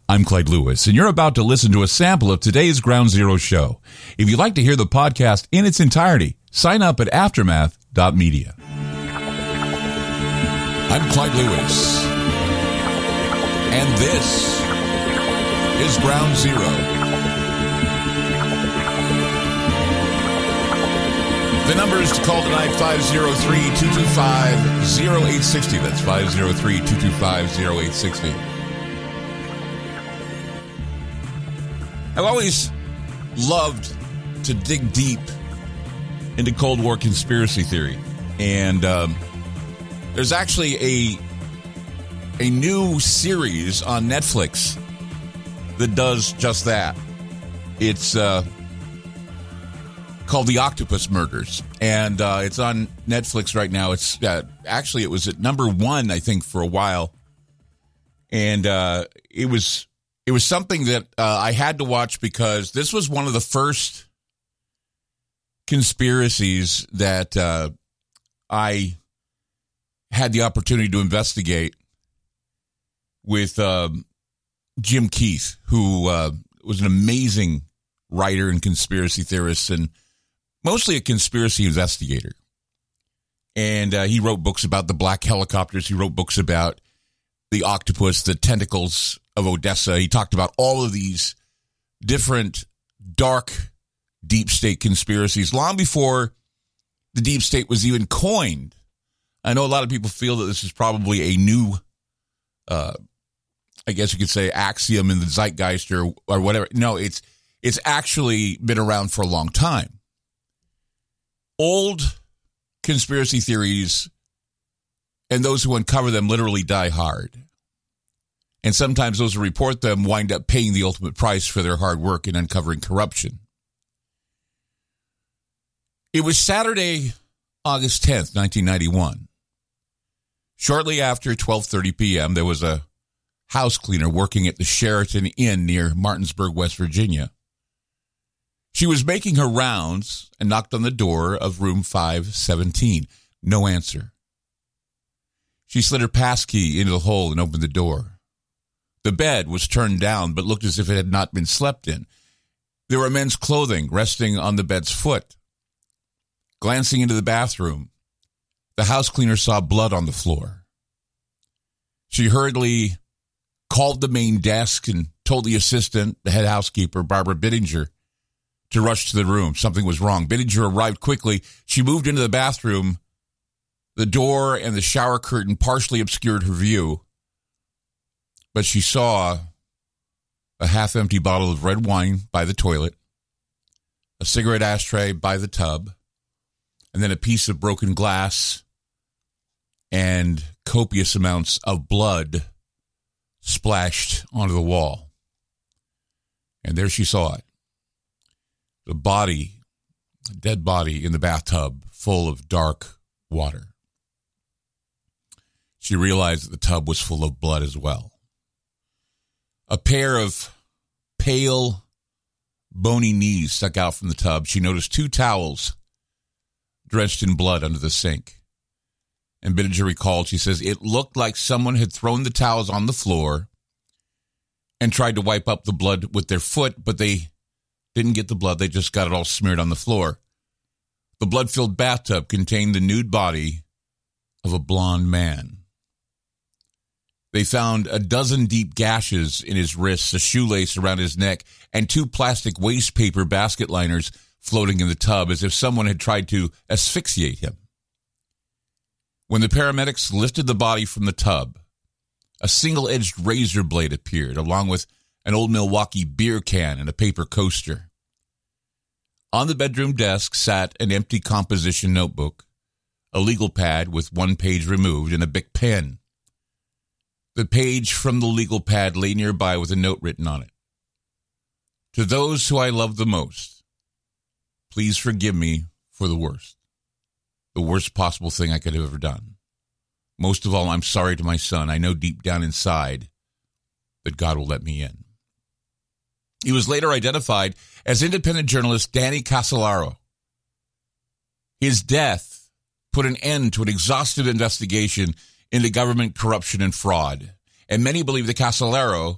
I'm Clyde Lewis, and you're about to listen to a sample of today's Ground Zero show. If you'd like to hear the podcast in its entirety, sign up at aftermath.media. I'm Clyde Lewis, and this is Ground Zero. The numbers to call tonight, 503-225-0860. That's 503-225-0860. I've always loved to dig deep into Cold War conspiracy theory. And there's actually a new series on Netflix that does just that. It's called The Octopus Murders. And it's on Netflix right now. It's actually, it was at number one, I think, for a while. And it was something that I had to watch because this was one of the first conspiracies that I had the opportunity to investigate with Jim Keith, who was an amazing writer and conspiracy theorist and mostly a conspiracy investigator. And he wrote books about the black helicopters. He wrote books about the octopus, the tentacles of Odessa. He talked about all of these different dark deep state conspiracies long before the deep state was even coined. I know a lot of people feel that this is probably a new, I guess you could say, axiom in the zeitgeist or whatever. No, it's actually been around for a long time. Old conspiracy theories and those who uncover them literally die hard. And sometimes those who report them wind up paying the ultimate price for their hard work in uncovering corruption. It was Saturday, August 10th, 1991. Shortly after 12:30 p.m., there was a house cleaner working at the Sheraton Inn near Martinsburg, West Virginia. She was making her rounds and knocked on the door of room 517. No answer. She slid her passkey into the hole and opened the door. The bed was turned down, but looked as if it had not been slept in. There were men's clothing resting on the bed's foot. Glancing into the bathroom, the house cleaner saw blood on the floor. She hurriedly called the main desk and told the assistant, the head housekeeper, Barbara Bittinger, to rush to the room. Something was wrong. Bittinger arrived quickly. She moved into the bathroom. The door and the shower curtain partially obscured her view, but she saw a half-empty bottle of red wine by the toilet, a cigarette ashtray by the tub, and then a piece of broken glass and copious amounts of blood splashed onto the wall. And there she saw it. The body, a dead body in the bathtub full of dark water. She realized that the tub was full of blood as well. A pair of pale, bony knees stuck out from the tub. She noticed two towels drenched in blood under the sink. And Bittinger recalled, she says, it looked like someone had thrown the towels on the floor and tried to wipe up the blood with their foot, but they didn't get the blood. They just got it all smeared on the floor. The blood-filled bathtub contained the nude body of a blonde man. They found a dozen deep gashes in his wrists, a shoelace around his neck, and two plastic waste paper basket liners floating in the tub as if someone had tried to asphyxiate him. When the paramedics lifted the body from the tub, a single-edged razor blade appeared, along with an old Milwaukee beer can and a paper coaster. On the bedroom desk sat an empty composition notebook, a legal pad with one page removed, and a Bic pen. The page from the legal pad lay nearby with a note written on it. To those who I love the most, please forgive me for the worst possible thing I could have ever done. Most of all, I'm sorry to my son. I know deep down inside that God will let me in. He was later identified as independent journalist Danny Casolaro. His death put an end to an exhaustive investigation into government corruption and fraud. And many believe that Casolaro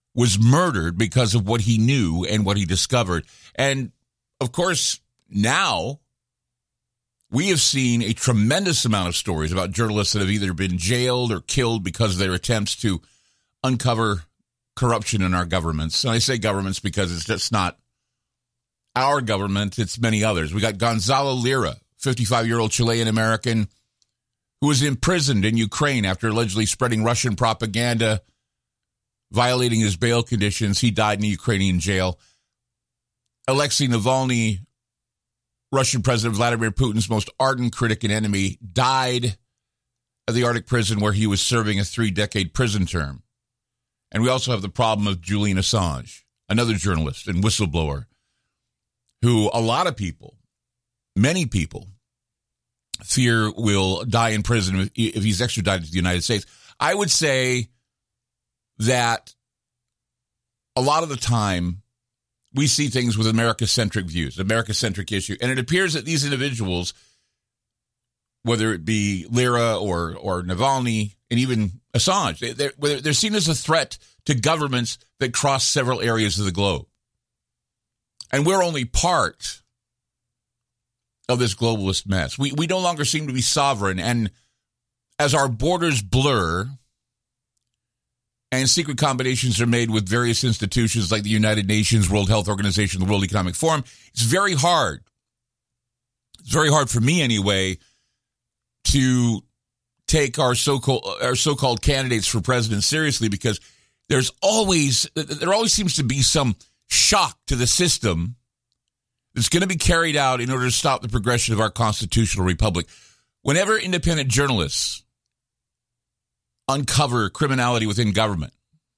was murdered because of what he knew and what he discovered. And, of course, now we have seen a tremendous amount of stories about journalists that have either been jailed or killed because of their attempts to uncover corruption in our governments. And I say governments because it's just not our government, it's many others. We got Gonzalo Lira, 55-year-old Chilean-American, who was imprisoned in Ukraine after allegedly spreading Russian propaganda, violating his bail conditions. He died in a Ukrainian jail. Alexei Navalny, Russian President Vladimir Putin's most ardent critic and enemy, died at the Arctic prison where he was serving a 3-decade prison term. And we also have the problem of Julian Assange, another journalist and whistleblower, who a lot of people, many people, fear will die in prison if he's extradited to the United States. I would say that a lot of the time we see things with America-centric views, America-centric issue. And it appears that these individuals, whether it be Lira or Navalny and even Assange, they're seen as a threat to governments that cross several areas of the globe. And we're only part of this globalist mess. We no longer seem to be sovereign. And as our borders blur and secret combinations are made with various institutions like the United Nations, World Health Organization, the World Economic Forum, it's very hard. It's very hard for me anyway to take our so-called candidates for president seriously, because there always seems to be some shock to the system that's going to be carried out in order to stop the progression of our constitutional republic. Whenever independent journalists uncover criminality within government,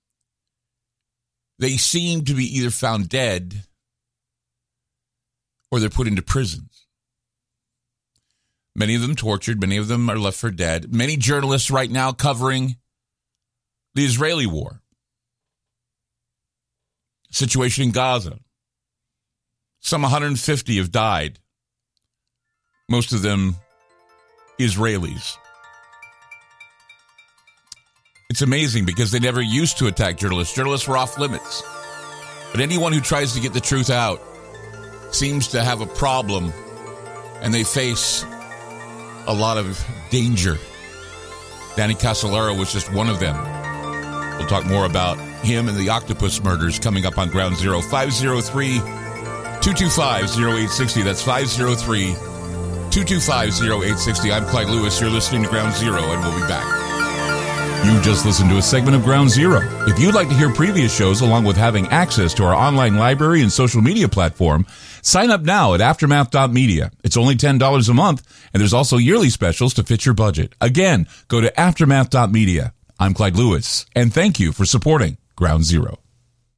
they seem to be either found dead or they're put into prisons. Many of them tortured. Many of them are left for dead. Many journalists right now covering the Israeli war, situation in Gaza. Some 150 have died, most of them Israelis. It's amazing because they never used to attack journalists. Journalists were off limits. But anyone who tries to get the truth out seems to have a problem, and they face a lot of danger. Danny Casolaro was just one of them. We'll talk more about him and the octopus murders coming up on Ground Zero. 503-225-0860. That's 503-225-0860. I'm Clyde Lewis. You're listening to Ground Zero, and we'll be back. You just listened to a segment of Ground Zero. If you'd like to hear previous shows along with having access to our online library and social media platform, sign up now at aftermath.media. It's only $10 a month, and there's also yearly specials to fit your budget. Again, go to aftermath.media. I'm Clyde Lewis, and thank you for supporting Ground Zero.